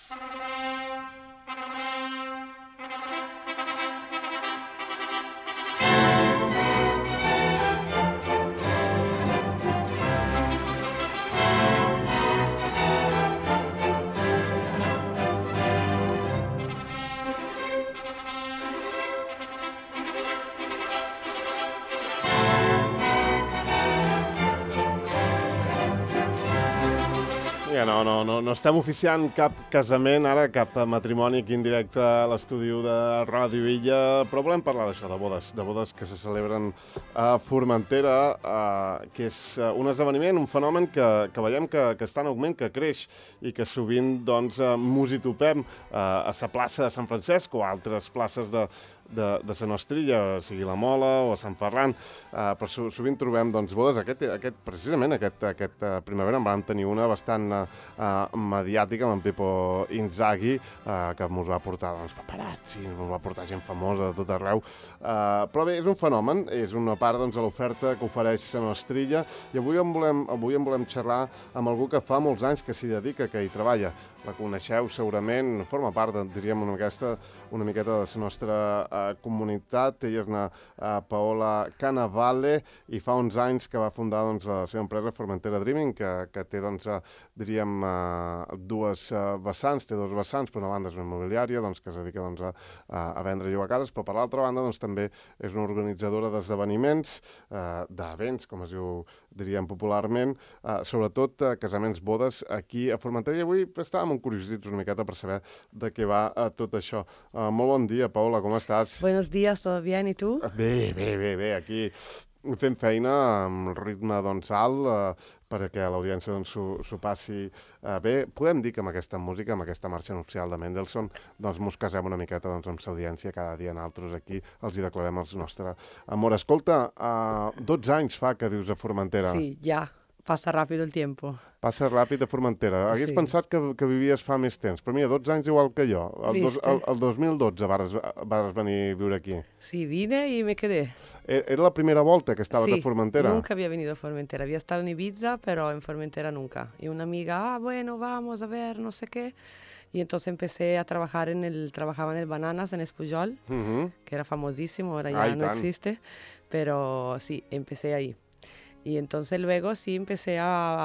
Ja no estem oficiant cap casament ara, cap matrimoni aquí en directe a l'estudi de Ràdio Illa, però volem parlar d'això, de bodes que se celebren a Formentera, que és un esdeveniment, un fenomen que veiem que està en augment, que creix i que sovint doncs musitopem a la plaça de Sant Francesc o a altres places de la Nostrilla, sigui la Mola o a Sant Ferran, però sovint trobem doncs, bodes. Precisament aquest primavera en vam tenir una bastant mediàtica amb en Pippo Inzaghi, que ens va portar paparazzi, ens va portar gent famosa de tot arreu. Però bé, és un fenomen, és una part de l'oferta que ofereix la Nostrilla, i avui en volem xerrar amb algú que fa molts anys que s'hi dedica, que hi treballa. La coneixeu segurament, forma part, diríem, una miqueta de la nostra comunitat. Ella és Paola Cannavale i fa uns anys que va fundar la seva empresa Formentera Dreaming, que té, diríem, dues vessants. Té dos vessants, per una banda és una immobiliària que es dedica a vendre i llogar cases, però per l'altra banda també és una organitzadora d'esdeveniments, d'events, com es diu, diríem popularment, sobretot casaments, bodes aquí a Formentera. I avui estàvem curiosits una miqueta per saber de què va tot això. Molt bon dia, Paola, com estàs? Buenos días, ¿todo bien? ¿Y tú? Bé, aquí fent feina amb ritme alt, perquè l'audiència s'ho passi bé. Podem dir que amb aquesta música, amb aquesta marxa nupcial de Mendelssohn, mos casem una miqueta amb l'audiència. Cada dia nosaltres aquí els hi declarem el nostre amor. Escolta, 12 anys fa que vius a Formentera. Sí, ja. Passa ràpid el tiempo. Passa ràpid a Formentera. Hagués pensat que vivies fa més temps, però mira, 12 anys igual que jo. El 2012 vas venir a viure aquí. Sí, vine y me quedé. Era la primera volta que estaves a Formentera. Nunca había venido a Formentera. Había estado en Ibiza, pero en Formentera nunca. Y una amiga, bueno, vamos a ver, no sé qué. Y entonces empecé a trabajar trabajaba en el Bananas, en Espujol, que era famosísimo, ahora ya no existe. Pero sí, empecé ahí. Y entonces luego sí empecé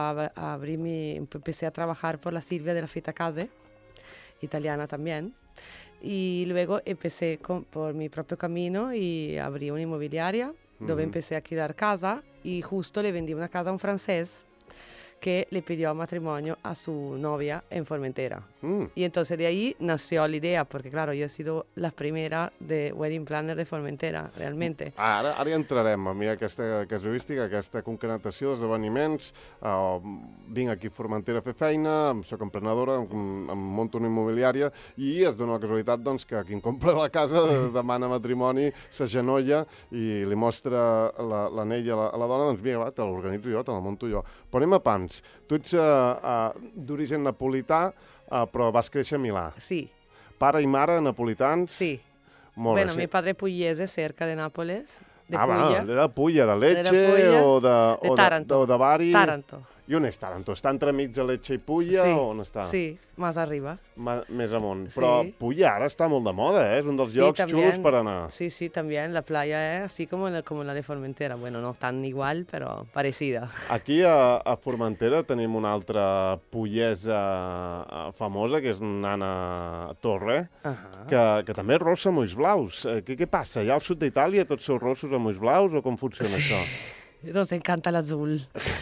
empecé a trabajar por la Silvia de la Fitacase, italiana también. Y luego empecé por mi propio camino y abrí una inmobiliaria, donde empecé a alquilar casa, y justo le vendí una casa a un francés que le pidió matrimonio a su novia en Formentera. Y entonces de ahí nació la idea, porque claro, yo he sido la primera de wedding planner de Formentera, realmente. Ara hi entrarem, a mi aquesta casuística, aquesta concretació d'esdeveniments. Vinc aquí a Formentera a fer feina, soc emprenedora, em monto una immobiliària, i es dona la casualitat que qui em compra la casa demana matrimoni, s'agenolla i li mostra l'anell a la dona, mira, te l'organitzo jo, te la monto jo. Però anem a pams. Tu ets d'origen napolità, però vas créixer a Milà. Sí. Pare i mare napolitans? Sí. Molt bueno, bé, mi padre pugliese, cerca de Nápoles. De Puglia. De Puglia, de Lecce de Taranto. o de Bari? Taranto. I on és Taranto? Està entremig de Lecce i Puglia o on està? Sí, més arriba. Més amunt. Però Puglia ara està molt de moda, és un dels llocs xulos per anar. Sí, también. La playa es así como la de Formentera. Bueno, no tan igual, però parecida. Aquí a Formentera tenim una altra pugliesa famosa, que és Nana Torre, que també és rossa amb ulls blaus. Què passa? Allà al sud d'Itàlia tots sou rossos amb ulls blaus o com funciona això? Nos encanta l'azul.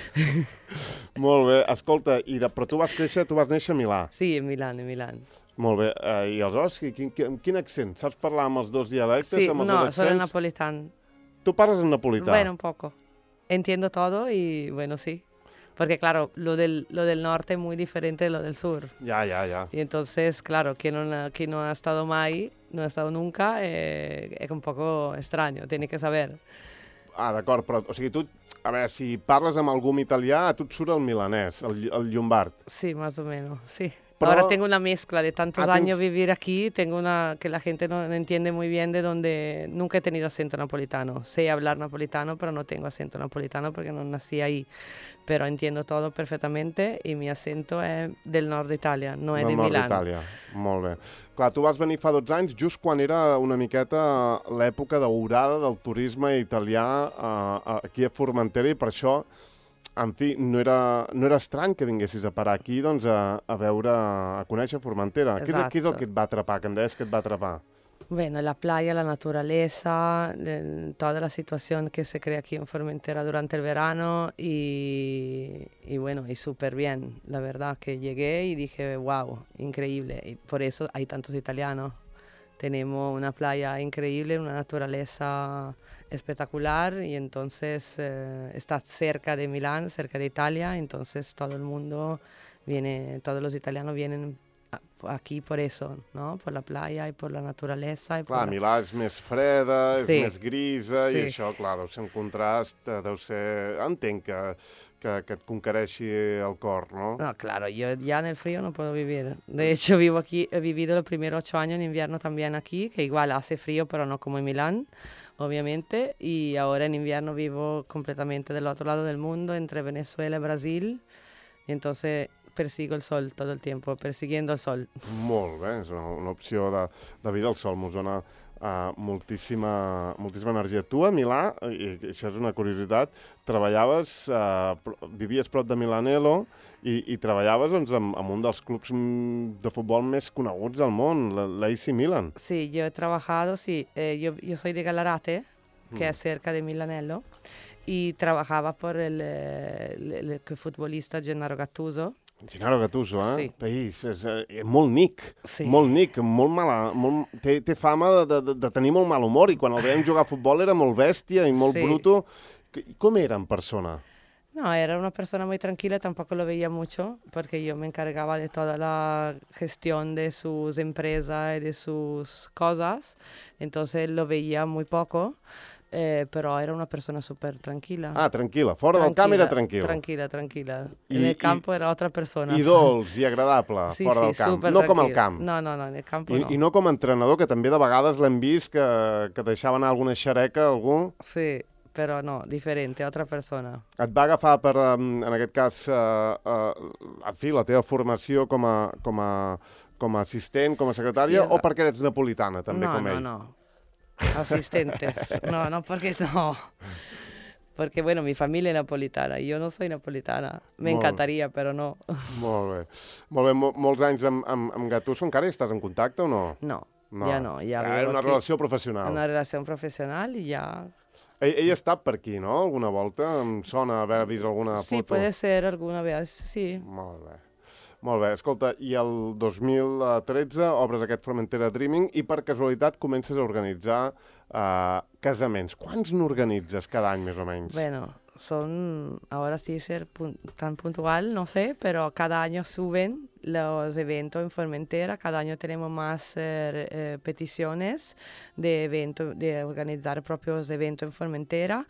Molt bé. Escolta, però tu vas néixer a Milà. Sí, en Milán. Molt bé. I aleshores, quin accent? Saps parlar amb els dos dialectes? Sí, amb els no, dos accents? solo napolitano. Tu parles en napolità? Bueno, un poco. Entiendo todo y bueno, sí. Porque claro, lo del norte es muy diferente de lo del sur. Ya. Y entonces, claro, quien no ha estado no ha estado nunca, es un poco extraño, tiene que saber. D'acord, però, o sigui, tu, a veure, si parles amb algú italià, a tu et surt el milanès, el llombard. Sí, más o menos, sí. Ahora tengo una mezcla de tantos años tens... vivir aquí, tengo una que la gente no entiende muy bien de donde nunca he tenido acento napolitano. Sé hablar napolitano, pero no tengo acento napolitano porque no nací ahí. Però entiendo todo perfectamente i mi acento è del nord d'Itàlia, no è di Milà. Del nord d'Itàlia, molt bé. Clar, tu vas venir fa 12 anys, just quan era una miqueta l'època daurada del turisme italià aquí a Formentera, i per això, en fi, no era estrany que vinguessis a parar aquí, doncs, a conèixer Formentera. Què és el que et va atrapar, que em deies que et va atrapar? Bueno, la playa, la naturaleza, toda la situación que se crea aquí en Formentera durante el verano y bueno, y súper bien. La verdad que llegué y dije, wow, increíble. Y por eso hay tantos italianos. Tenemos una playa increíble, una naturaleza espectacular y entonces está cerca de Milán, cerca de Italia, entonces todo el mundo viene, todos los italianos vienen aquí por eso, ¿no? Por la playa i per la naturalesa. Clar, Milà és més freda, és més grisa, i això, clar, deu ser un contrast, deu ser... Entenc que et conquereixi el cor, ¿no? No, claro, yo ya en el frío no puedo vivir. De hecho, vivo aquí, he vivido los primeros 8 años en invierno también aquí, que igual hace frío, pero no como en Milán, obviamente, y ahora en invierno vivo completamente del otro lado del mundo, entre Venezuela y Brasil, y entonces... persigo el sol todo el tiempo, persiguiendo el sol. Molt bé, és una opció de vida. El sol mos dona moltíssima energia. Tu a Milà, i això és una curiositat, treballaves, vivies prop de Milanello i treballaves doncs, amb un dels clubs de futbol més coneguts del món, l'AC Milan. Sí, yo he trabajado, sí, yo soy de Gallarate, que es cerca de Milanello, y trabajaba por el futbolista Gennaro Gattuso. Gennaro Gattuso, Sí. País, és molt nic, Sí. molt nic, molt mala, té fama de tenir molt mal humor, i quan el veiem jugar a futbol era molt bèstia i molt bruto. Com era en persona? No, era una persona muy tranquila, tampoco lo veía mucho, porque yo me encargaba de toda la gestión de sus empresas y de sus cosas, entonces lo veía muy poco. Però era una persona súper tranquila. Ah, tranquil·la. Fora del camp era tranquil. Tranquil·la. En el campo era otra persona. I dolç i agradable, fora del camp. No com al camp. No, en el campo no. I no com a entrenador, que també de vegades l'hem vist que deixava anar alguna xereca, algú. Sí, però no, diferente, otra persona. Et va agafar per, en aquest cas, en fi, la teva formació com a assistent, com a secretària, o perquè eres napolitana, també, com ell? No. Asistente. No, porque bueno, mi familia es napolitana y yo no soy napolitana. Me encantaría, però no. Molt bé, molts anys amb Gattuso. Encara hi estàs en contacte o no? No, ja no. Ja era una relació professional. Una relació professional i ja... Ell ha estat per aquí, no? Alguna volta? Em sona haver vist alguna foto. Sí, puede ser alguna vez, sí. Molt bé. Escolta, i el 2013 obres aquest Formentera Dreaming i per casualitat comences a organitzar casaments. Quants n'organitzes cada any, més o menys? Bueno, ahora sí ser tan puntual, no sé, pero cada año suben los eventos en Formentera, cada año tenemos más peticiones de organizar propios eventos en Formentera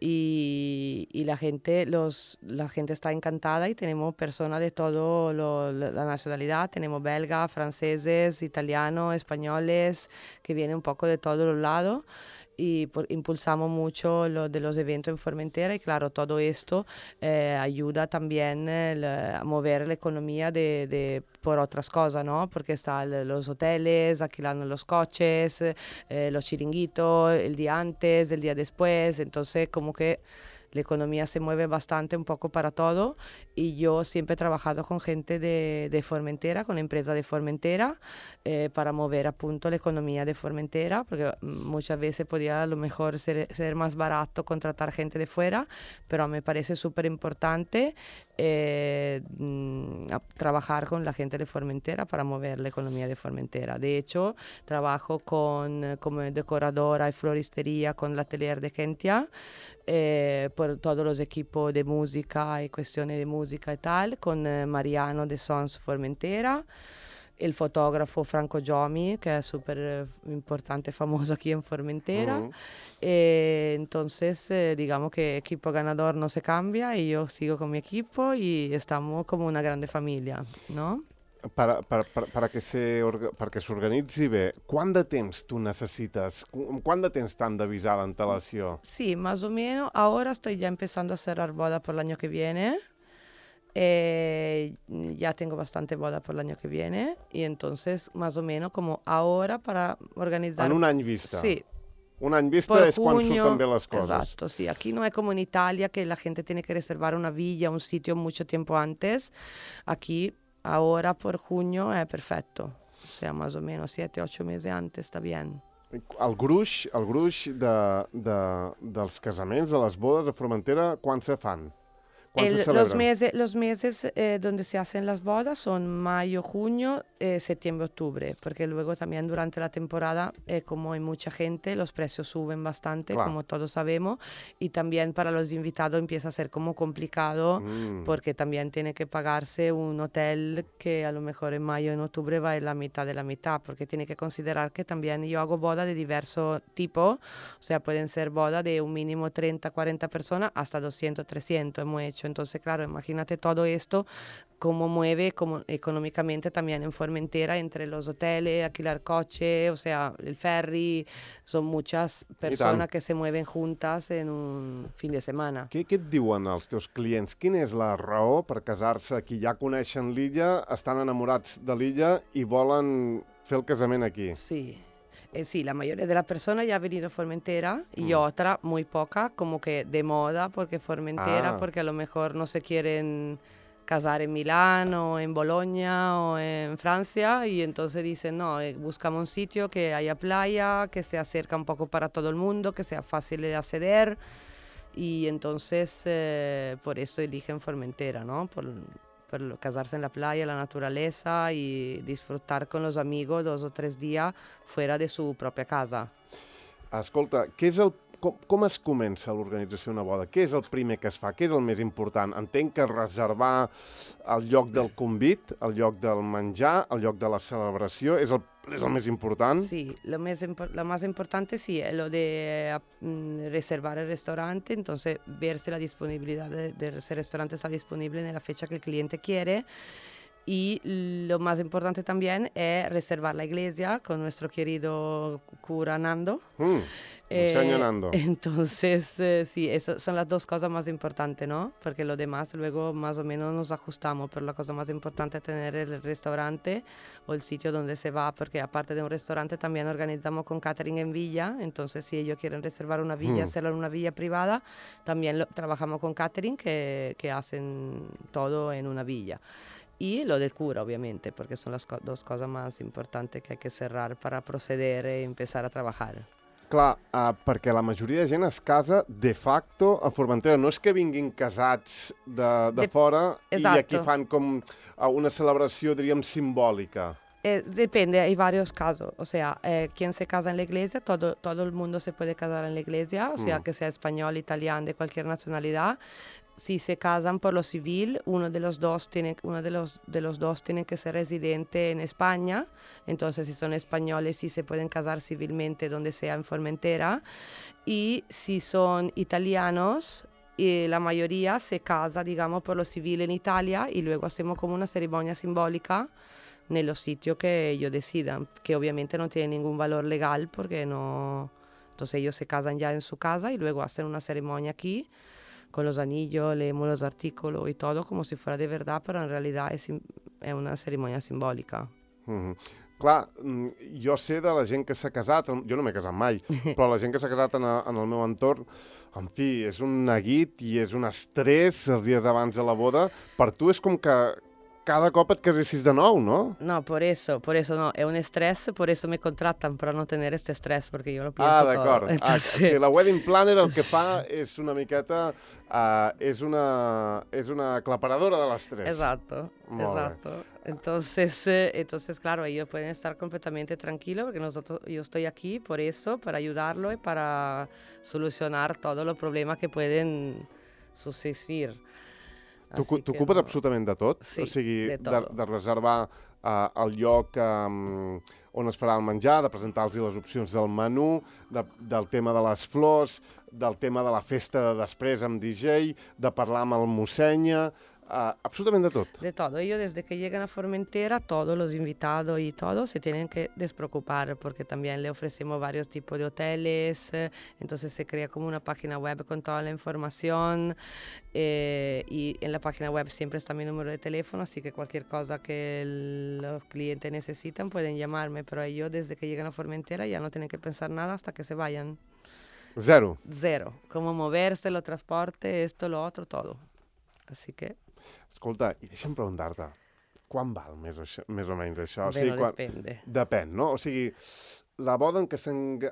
y la gente está encantada y tenemos personas de toda la nacionalidad, tenemos belgas, franceses, italianos, españoles, que vienen un poco de todos los lados. Y impulsamos mucho lo de los eventos en Formentera y claro, todo esto ayuda también a mover la economía por otras cosas, ¿no? Porque están los hoteles, alquilando los coches, los chiringuitos, el día antes, el día después, entonces como que la economía se mueve bastante un poco para todo y yo siempre he trabajado con gente de Formentera, con empresas de Formentera para mover appunto la economía de Formentera, porque muchas veces podía a lo mejor ser más barato contratar gente de fuera, pero me parece súper importante trabajar con la gente de Formentera para mover la economía de Formentera. De hecho, trabajo como decoradora y floristería con el atelier de Kentia, por todos los equipos de música y cuestiones de música y tal, con Mariano de Sons Formentera, el fotógrafo Franco Giomi, que es súper importante, famoso aquí en Formentera. Entonces, digamos que equipo ganador no se cambia y yo sigo con mi equipo y estamos como una grande familia, ¿no? Perquè s'organitzi bé, quant de temps tu necesites? Quant de temps t'han d'avisar l'antelació? Sí, más o menos. Ahora estoy ya empezando a cerrar boda por el año que viene. Ya tengo bastante boda por el año que viene. Y entonces, más o menos, como ahora para organizar... En un any vista? Sí. Un any vista Por és quan surten bé les coses. Exacto, sí. Aquí no es como en Italia que la gente tiene que reservar una villa, un sitio mucho tiempo antes. Aquí, ahora por junio es perfecto. O sea, más o menos 7, 8 meses antes está bien. El gruix dels casaments, de les bodes a Formentera, quan se fan? Quan se celebren? Los meses donde se hacen las bodas son mayo, junio, septiembre, octubre, porque luego también durante la temporada, como hay mucha gente, los precios suben bastante, Claro. como todos sabemos, y también para los invitados empieza a ser como complicado, porque también tiene que pagarse un hotel que a lo mejor en mayo, en octubre va en la mitad de la mitad, porque tiene que considerar que también yo hago bodas de diverso tipo, o sea, pueden ser bodas de un mínimo 30, 40 personas hasta 200, 300 hemos hecho. Entonces, claro, imagínate todo esto, cómo mueve económicamente también en Formentera, entre los hoteles, alquilar coche, o sea, el ferry, son muchas personas que se mueven juntas en un fin de setmana. Què et diuen els teus clients? Quina és la raó per casar-se? Qui ja coneixen l'illa, estan enamorats de l'illa i volen fer el casament aquí. Sí. Sí, la mayoría de las personas ya ha venido a Formentera y otra, muy poca, como que de moda, porque Formentera, porque a lo mejor no se quieren casar en Milán o en Bolonia o en Francia y entonces dicen, no, buscamos un sitio que haya playa, que se acerca un poco para todo el mundo, que sea fácil de acceder y entonces por eso eligen Formentera, ¿no? Por casarse en la playa, la naturaleza y disfrutar con los amigos 2 o 3 días fuera de su propia casa. Escolta, com es comença l'organització d'una boda? Què és el primer que es fa? Què és el més important? Entenc que reservar el lloc del convit, el lloc del menjar, el lloc de la celebració, és el més important? Sí, lo más importante sí es lo de reservar el restaurante, entonces ver si la disponibilidad de ese restaurante está disponible en la fecha que el cliente quiere. Y lo más importante también es reservar la iglesia con nuestro querido cura Nando. Nando. Entonces, sí, eso son las 2 cosas más importantes, ¿no? Porque lo demás luego más o menos nos ajustamos, pero la cosa más importante es tener el restaurante o el sitio donde se va, porque aparte de un restaurante también organizamos con catering en villa, entonces si ellos quieren reservar una villa, hacerlo en una villa privada, también trabajamos con catering que hacen todo en una villa. Y lo del cura, obviamente, porque son las 2 cosas más importantes que hay que cerrar para proceder y empezar a trabajar. Clar, perquè la majoria de gent es casa de facto a Formentera. No és que vinguin casats de fora Exacto. I aquí fan com una celebració, diríem, simbòlica. Depende, hay varios casos. O sea, quien se casa en la iglesia, todo el mundo se puede casar en la iglesia, o sea, que sea español, italiano, de cualquier nacionalidad. Si se casan por lo civil, uno de los dos tiene que ser residente en España. Entonces, si son españoles, sí se pueden casar civilmente donde sea en Formentera. Y si son italianos, la mayoría se casa, digamos, por lo civil en Italia y luego hacemos como una ceremonia simbólica en los sitios que ellos decidan, que obviamente no tiene ningún valor legal porque no... Entonces ellos se casan ya en su casa y luego hacen una ceremonia aquí con los anillos, leemos los artículos y todo como si fuera de verdad, pero en realidad es una ceremonia simbòlica. Clar, jo sé de la gent que s'ha casat, jo no m'he casat mai, però la gent que s'ha casat en el meu entorn, en fi, és un neguit i és un estrès els dies abans de la boda. Per tu és com que cada cop et casessis de nou, ¿no? No, por eso no, es un estrés, por eso me contratan para no tener este estrés, porque yo lo pienso todo. D'acord. Entonces... Sí, la wedding planner el que fa és una miqueta, és una aclaparadora de l'estrès. Exacto. Entonces, claro, ellos pueden estar completamente tranquilos porque yo estoy aquí por eso, para ayudarlo y para solucionar todos los problemas que pueden subsistir. T'ocupes absolutament de tot? Sí, o sigui, de tot. De reservar el lloc on es farà el menjar, de presentar-los les opcions del menú, del tema de les flors, del tema de la festa de després amb DJ, de parlar amb el mossenya, absolutament de tot. De todo. Ellos desde que llegan a Formentera, todos los invitados y todos se tienen que despreocupar porque también le ofrecemos varios tipos de hoteles, entonces se crea como una página web con toda la información y en la página web siempre está mi número de teléfono, así que cualquier cosa que los clientes necesitan pueden llamarme, pero ellos desde que llegan a Formentera ya no tienen que pensar nada hasta que se vayan. Zero. Zero. Cómo moverse, lo transporte, esto, lo otro, todo. Así que... Escolta, i deixa'm preguntar-te, quan val més o menys això? Bueno, O sigui, depende. Depèn, no? O sigui, la boda en què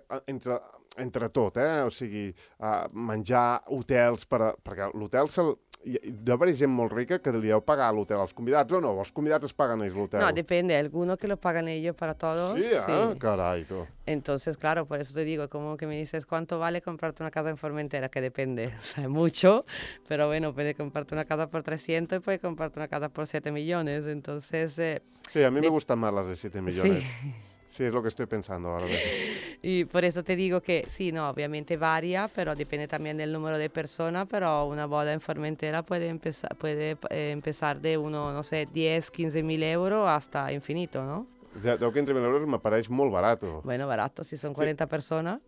entre tot, o sigui, menjar hotels, perquè l'hotel deu haver gent molt rica que li deu pagar l'hotel als convidats, o no? Els convidats es paguen ells l'hotel? No, depende. Algunos que lo pagan ellos para todos. Sí, sí. Carai, tu. Entonces, claro, por eso te digo, como que me dices, ¿cuánto vale comprarte una casa en Formentera? Que depende, o sea, mucho, pero bueno, puede comprarte una casa por 300 y puede comprarte una casa por 7 millones, entonces... Sí, a mí me gustan más las de 7 millones. Sí. Sí, es lo que estoy pensando ahora mismo. Y por eso te digo que sí, no, obviamente varía, pero depende también del número de personas, pero una boda en Formentera puede empezar de uno, no sé, 10, 15 mil euros hasta infinito, ¿no? 10, 15.000 euros me pareix molt barat. Bueno, barato, si son 40 personas.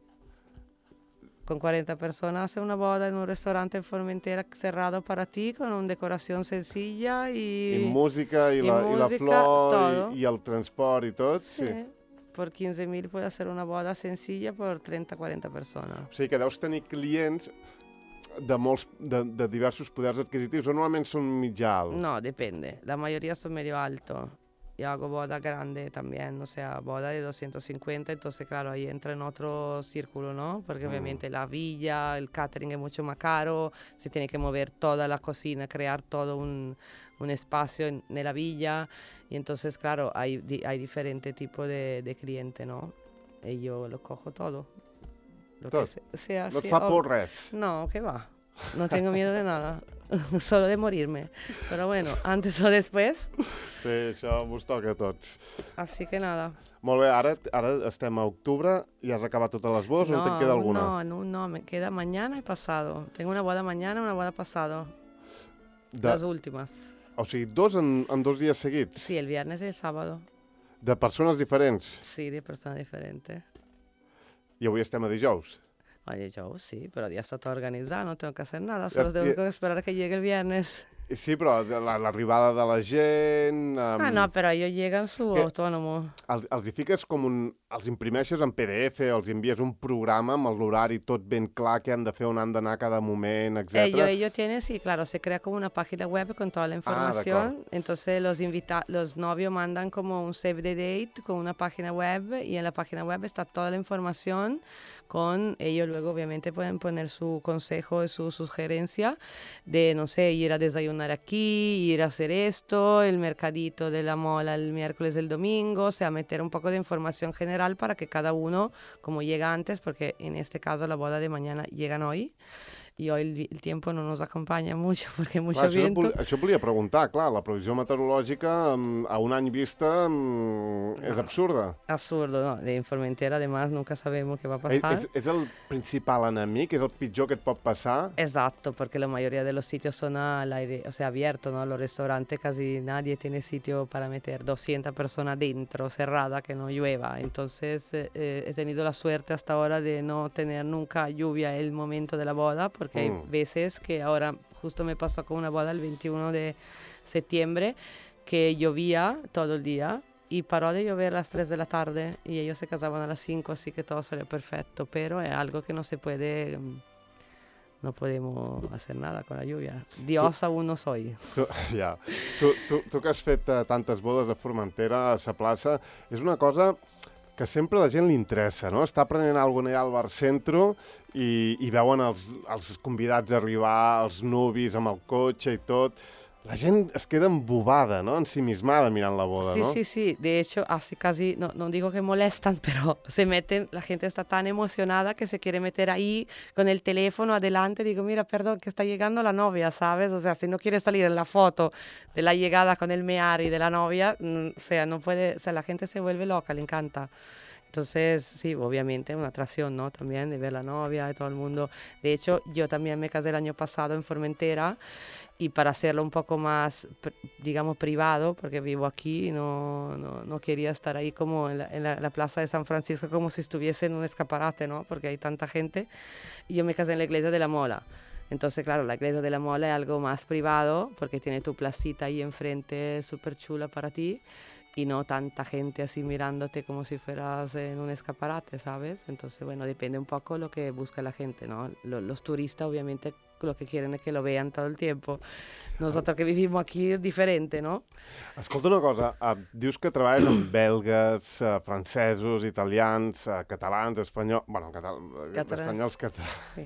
Con 40 personas hace una boda en un restaurante en Formentera cerrado para ti, con una decoración sencilla y... I música, i la flor, i el transport i tot. Sí. Por 15.000 puede hacer una boda sencilla por 30, 40 personas. O sigui que deus tenir clients de diversos poders adquisitius, o normalment són mitjà alt? No, depende. La mayoría son medio alto. Yo hago boda grande también, o sea, boda de 250, entonces claro, ahí entra en otro círculo, ¿no? Porque obviamente la villa, el catering es mucho más caro, se tiene que mover toda la cocina, crear todo un espacio en la villa, y entonces claro, hay diferentes tipos de cliente, ¿no? Y yo lo cojo todo. Tot? No et fa por res? No, ¿qué va? No tengo miedo de nada, solo de morirme. Pero bueno, antes o después. Sí, això vos toca a tots. Así que nada. Molt bé, ara estem a octubre i has acabat totes les bodes o te'n queda alguna? No, me queda mañana y pasado. Tengo una boda mañana y una boda pasado. Las últimas. O sigui, dos en 2 dies seguits? Sí, el viernes y el sábado. De persones diferents? Sí, de personas diferentes. I avui estem a dijous? Oye, yo sí, pero ya está todo organizado, no tengo que hacer nada, solo tengo que esperar a que llegue el viernes. Sí, però l'arribada de la gent... No, però ells lleguen su autònomo. Els hi fiques com els imprimeixes en PDF, els envies un programa amb l'horari tot ben clar, que han de fer, on han d'anar cada moment, etc. Ellos tienen, sí, claro, se crea como una página web con toda la información. Entonces los novios mandan como un save the date con una página web y en la página web está toda la información con ellos. Luego obviamente pueden poner su consejo y su sugerencia de, no sé, ir a desayunar aquí, ir a hacer esto, el mercadito de la mola el miércoles, el domingo, o sea, meter un poco de información general para que cada uno, como llega antes, porque en este caso la boda de mañana llegan hoy, i hoy el tiempo no nos acompaña mucho porque hay mucho viento. Això volia preguntar, clar, la previsió meteorològica a un any vista és absurda. Absurdo, no, en Formentera además nunca sabemos qué va a pasar. És el principal enemic, és el pitjor que et pot passar? Exacto, porque la mayoría de los sitios son al aire, o sea, abiertos, ¿no? Los restaurantes casi nadie tiene sitio para meter 200 personas dentro, cerrada, que no llueva. Entonces he tenido la suerte hasta ahora de no tener nunca lluvia el momento de la boda, porque hay veces que ahora justo me pasó con una boda el 21 de septiembre que llovía todo el día y paró de llover a las 3 de la tarde y ellos se casaban a las 5, así que todo salió perfecto, pero es algo que no se puede, no podemos hacer nada con la lluvia. Dios aún no soy. Ja. Tu que has fet tantes bodes a Formentera, a sa plaça, és una cosa que sempre a la gent li interessa, no? Està prenent alguna allà al bar centro i veuen els convidats arribar, els nuvis amb el cotxe i tot. La gent es queda embobada, ¿no? Ensimismada mirant la boda, sí, ¿no? Sí, sí. De hecho, así casi, no digo que molestan, pero se meten, la gente está tan emocionada que se quiere meter ahí con el teléfono adelante. Digo, mira, perdón, que está llegando la novia, ¿sabes? O sea, si no quiere salir en la foto de la llegada con el meari de la novia, o sea, no puede, o sea, la gente se vuelve loca, le encanta. Entonces, sí, obviamente una atracción, ¿no? También de ver la novia y todo el mundo. De hecho, yo también me casé el año pasado en Formentera y para hacerlo un poco más, digamos, privado, porque vivo aquí y no quería estar ahí como en la plaza de San Francisco como si estuviese en un escaparate, ¿no? Porque hay tanta gente. Y yo me casé en la iglesia de la Mola. Entonces, claro, la iglesia de la Mola es algo más privado porque tiene tu placita ahí enfrente, súper chula para ti y no tanta gente así mirándote como si fueras en un escaparate, ¿sabes? Entonces, bueno, depende un poco lo que busca la gente, ¿no? Los turistas obviamente lo que quieren es que lo vean todo el tiempo. Nosotros que vivimos aquí es diferente, ¿no? Escolta una cosa, dius que treballes amb belgues, francesos, italians, catalans, espanyols... Bueno, espanyols, catalans... Sí.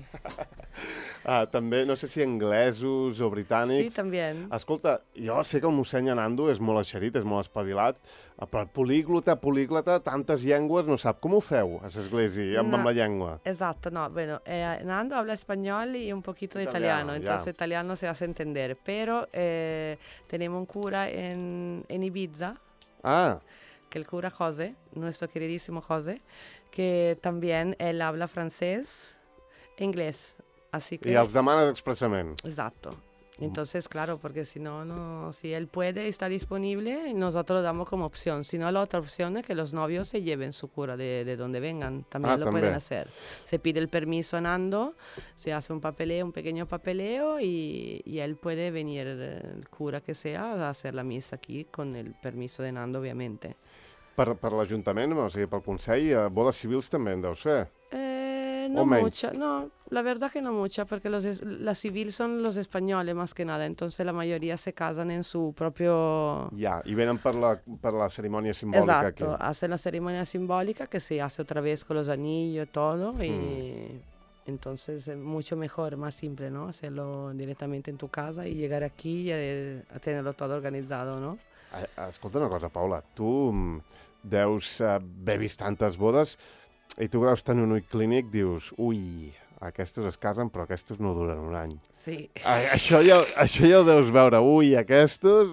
També, no sé si anglesos o britànics... Sí, també. Escolta, jo sé que el mossèn Nando és molt eixerit, és molt espavilat, però políglota, tantes llengües, no sap. Com ho feu a l'església amb la llengua? Esatto, no, bueno, Nando habla español y un poquito de italiano, entonces italiano se hace entender, pero tenemos un cura en Ibiza, que el cura José, nuestro queridísimo José, que también él habla francés e inglés, así que... Y els demanes expressament. Exacto. Entonces, claro, porque si él puede, está disponible, nosotros lo damos como opción. Si no, la otra opción es que los novios se lleven su cura de donde vengan. También lo pueden hacer. Se pide el permiso a Nando, se hace un pequeño papeleo y él puede venir, el cura que sea, a hacer la misa aquí con el permiso de Nando, obviamente. Per l'Ajuntament, o sigui, pel Consell, bodes civils també en deu ser. No mucha, no, la verdad que no mucha, porque la civil son los españoles más que nada, entonces la mayoría se casan en su propio... Ya, y vienen per la ceremonia simbólica. Exacto, hacen la ceremonia simbólica que se hace otra vez con los anillos y todo, y entonces es mucho mejor, más simple, ¿no? Hacerlo directamente en tu casa y llegar aquí y a tenerlo todo organizado, ¿no? Escolta una cosa, Paula, tu deus haver vist tantes bodes i tu deus tenir un ull clínic, dius, ui, aquestos es casen però aquestos no duren un any. Sí. Això ja ho deus veure, aquestos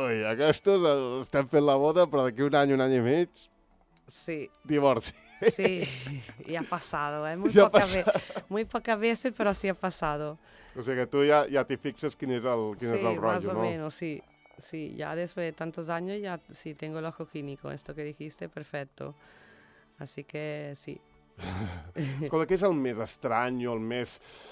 estem fent la boda però d'aquí un any i mig, sí. Divorci. Sí, y ha pasado, muy pocas veces, pero sí ha pasado. O sigui que tu ja t'hi fixes quin és el rotllo, sí, más o menos, sí. Sí, ya después de tantos años ya sí tengo el ojo clínico, esto que dijiste, perfecto. Así que sí. Escolta, què és el més estrany o el més,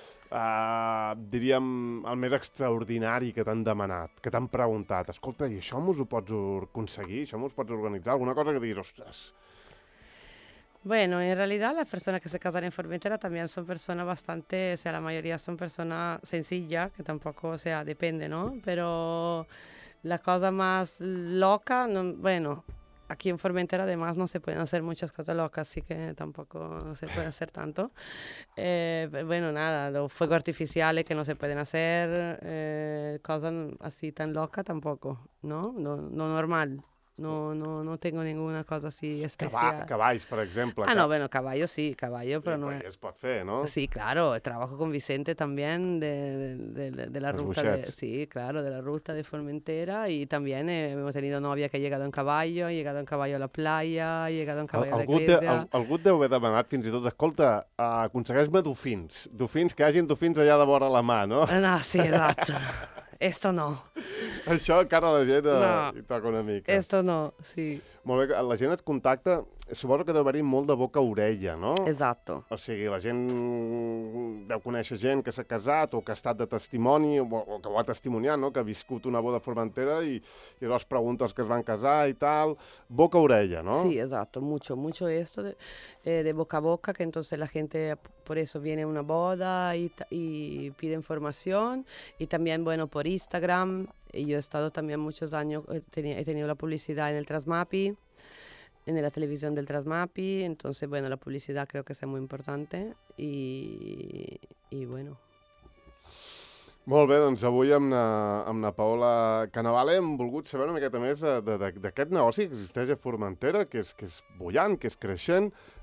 diríem, el més extraordinari que t'han demanat, que t'han preguntat? Escolta, i això mos ho pots aconseguir? Això mos pots organitzar? Alguna cosa que diguis, ostres... Bueno, en realidad las personas que se casan en Formentera también son personas bastante, o sea, la mayoría son personas sencillas, que tampoco, o sea, depende, ¿no? Pero la cosa más loca, bueno, aquí en Formentera además no se pueden hacer muchas cosas locas, así que tampoco se puede hacer tanto. Bueno, nada, los fuegos artificiales que no se pueden hacer, cosas así tan locas tampoco, ¿no? No normal. No tengo ninguna cosa así especial. Cavalls, per exemple. No, bueno, caballo sí, pero no es... es pot fer, ¿no? Sí, claro, trabajo con Vicente también de la ruta sí, claro, de la ruta de Formentera y también hemos tenido novia que ha llegado en caballo a la playa, ha llegado en caballo a la iglesia. Algú et deu haver demanat fins i tot, escolta, aconsegueix-me dofins, que hi hagin dofins allà de vora la mà, no? No, sí, exacto. Esto no. Això encara la gent hi toca una mica. Esto no, sí. Molt bé, la gent et contacta, suposo que deu haver-hi molt de boca a orella, no? Exacto. O sigui, la gent deu conèixer gent que s'ha casat o que ha estat de testimoni o que ho ha testimoniat, no? Que ha viscut una boda a Formentera i llavors pregunta els que es van casar i tal. Boca a orella, ¿no? Sí, exacto. Mucho esto de boca a boca, que entonces la gente por eso viene a una boda y pide información. Y también, bueno, por Instagram. Y yo he estado también muchos años, he tenido la publicidad en el Trasmapi, en la televisión del Trasmapi. Entonces, bueno, la publicidad creo que es muy importante. Y bueno. Molt bé, doncs avui amb na Paola Cannavale hem volgut saber una miqueta més d'aquest negoci que existeix a Formentera, que és bullant, que és creixent,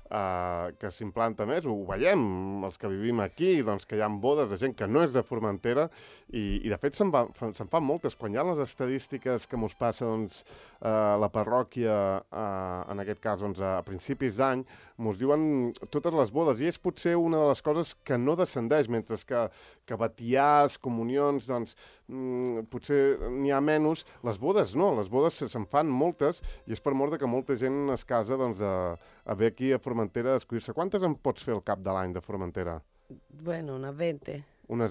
que s'implanta més, ho veiem, els que vivim aquí, doncs que hi ha bodes de gent que no és de Formentera i de fet se'n fan moltes. Quan hi ha les estadístiques que mos passa doncs, la parròquia, en aquest cas doncs, a principis d'any, mos diuen totes les bodes i és potser una de les coses que no descendeix, mentre que batiars, comunions, doncs potser n'hi ha menys. Les bodes no, les bodes se'n fan moltes i és per mort que molta gent es casa doncs, a ve aquí a Formentera a escollir-se. Quantes en pots fer al cap de l'any de Formentera? Bueno, unas 20.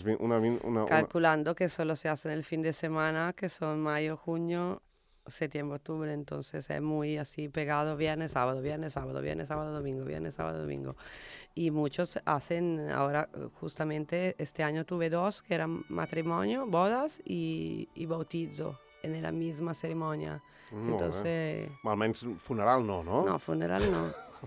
Calculando que solo se hacen el fin de semana, que son mayo, junio, septiembre, octubre, entonces es muy así pegado viernes, sábado, viernes, sábado, viernes, sábado, domingo, viernes, sábado, domingo. Y muchos hacen, ahora justamente este año tuve 2 que eran matrimonio, bodas y bautizo en la misma ceremonia. Entonces... Almenys funeral no, ¿no? No, funeral no.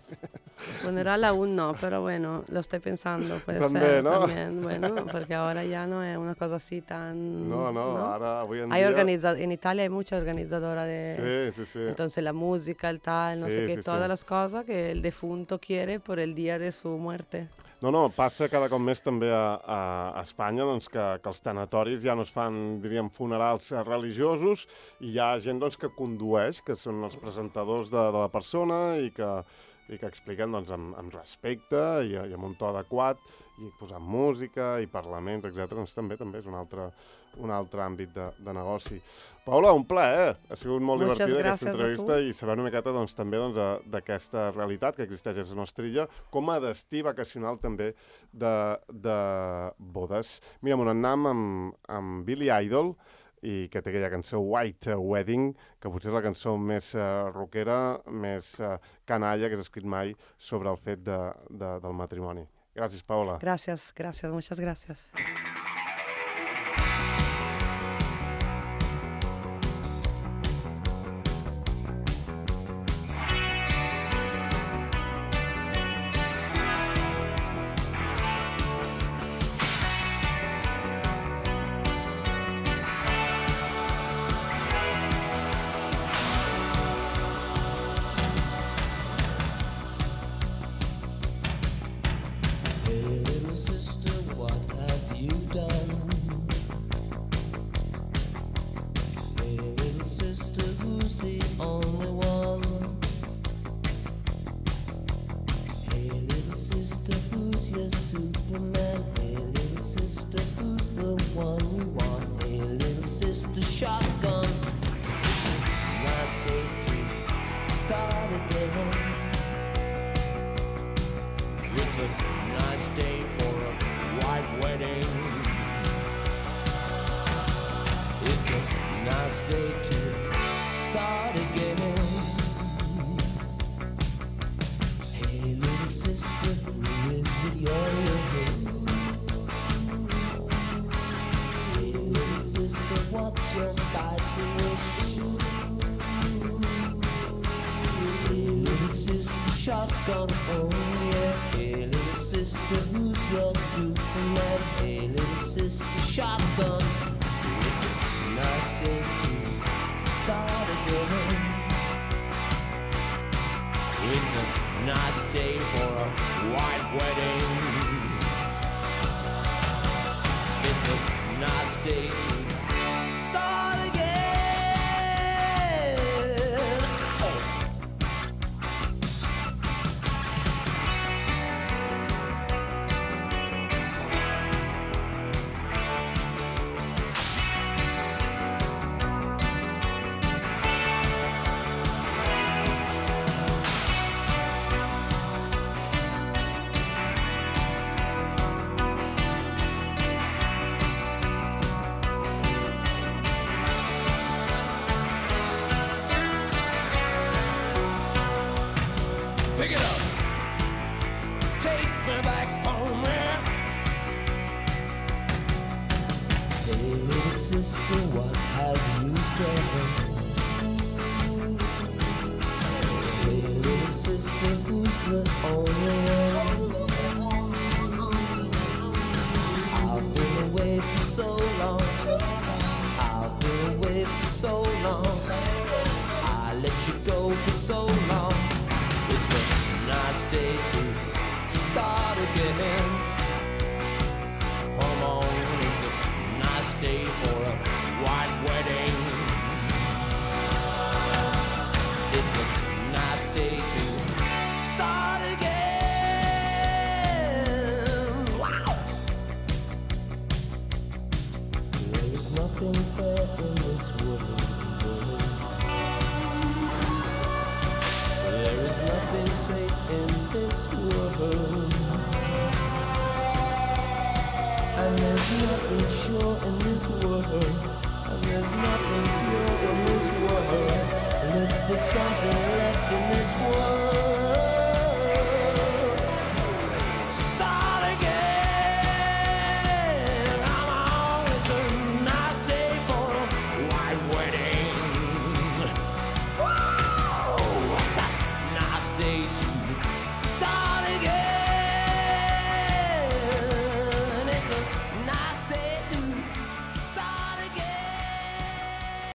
Funeral aún no, pero bueno, lo estoy pensando, puede También, ser ¿no? también, bueno, porque ahora ya no es una cosa así tan... No, ahora hoy en hay día... En Italia hay mucha organizadora de... Sí. Entonces la música, el tal, no sé qué, todas las cosas que el defunto quiere por el día de su muerte. No, passa cada cop més també a Espanya doncs, que els tanatoris ja no es fan, diríem, funerals religiosos i hi ha gent doncs, que condueix, que són els presentadors de la persona i que expliquen doncs, amb respecte i amb un to adequat i posant música i parlaments, etc. Doncs també és un altre àmbit de negoci. Paula, un plaer, ha sigut molt divertida aquesta entrevista i saber una miqueta doncs, també d'aquesta realitat que existeix a la nostra illa com a destí vacacional també de bodes. Mira, on anem amb Billy Idol i que té aquella cançó White Wedding, que potser és la cançó més rockera, més canalla que s'ha escrit mai sobre el fet del matrimoni. Gràcies, Paula. Gracias, muchas gracias. Shotgun, oh yeah. Hey little sister, who's your Superman? Hey little sister, shotgun. It's a nice day to start again. It's a nice day for a white wedding. It's a nice day to start again. Day nothing safe in this world. And there's nothing sure in this world. And there's nothing pure in this world. Look for something left in this world.